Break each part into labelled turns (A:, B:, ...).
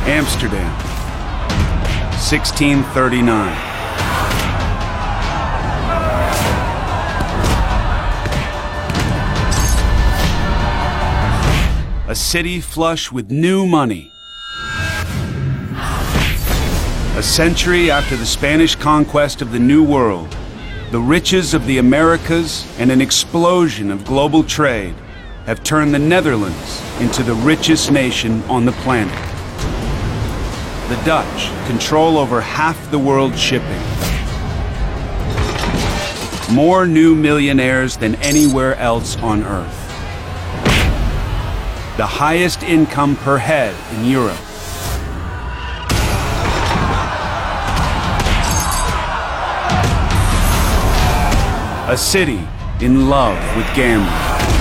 A: Amsterdam, 1639. A city flush with new money. A century after the Spanish conquest of the New World, the riches of the Americas and an explosion of global trade have turned the Netherlands into the richest nation on the planet. The Dutch control over half the world's shipping. More new millionaires than anywhere else on Earth. The highest income per head in Europe. A city in love with gambling.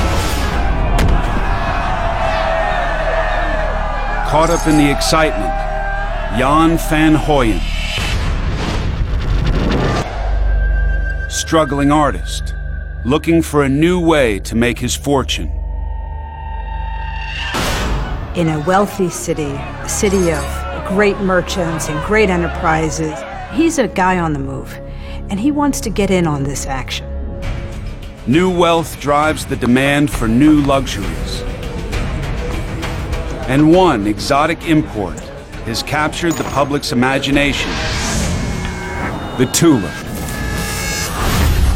A: Caught up in the excitement, Jan van Hoyen. Struggling artist, looking for a new way to make his fortune.
B: In a wealthy city, a city of great merchants and great enterprises, he's a guy on the move, and he wants to get in on this action.
A: New wealth drives the demand for new luxuries. And one exotic import has captured the public's imagination: the tulip.